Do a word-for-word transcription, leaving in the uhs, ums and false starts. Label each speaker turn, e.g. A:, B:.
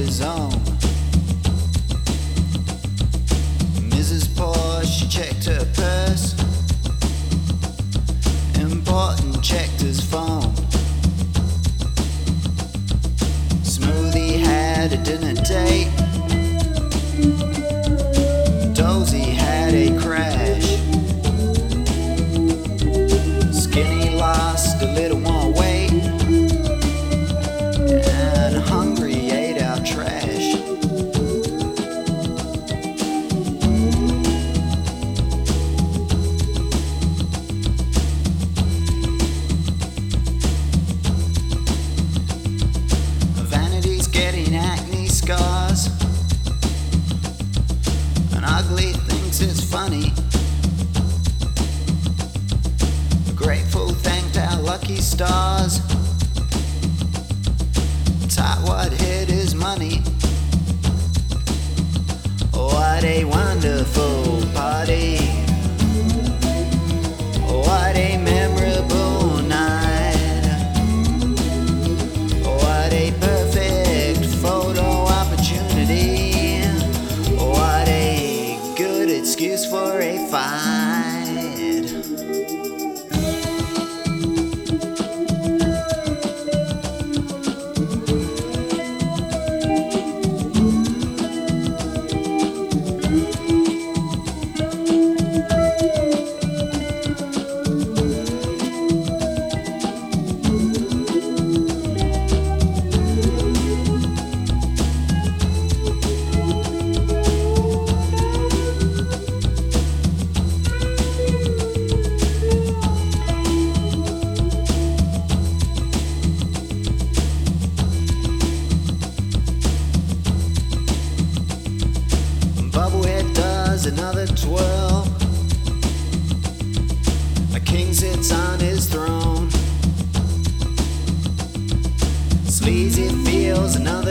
A: his own. Missus Paws, she checked her purse. Important checked his phone. Smoothie had a dinner date. Dozy had a crash. Skinny lost a little more weight, and hungry ate our trash. Vanity's getting acne scars, and ugly thinks it's funny. Grateful thanked our lucky stars. Tightwad hid his money. What a wonderful party. What a memorable night. What a perfect photo opportunity. What a good excuse for a fight. Bubblehead does another twirl. A king sits on his throne. Sleazy feels another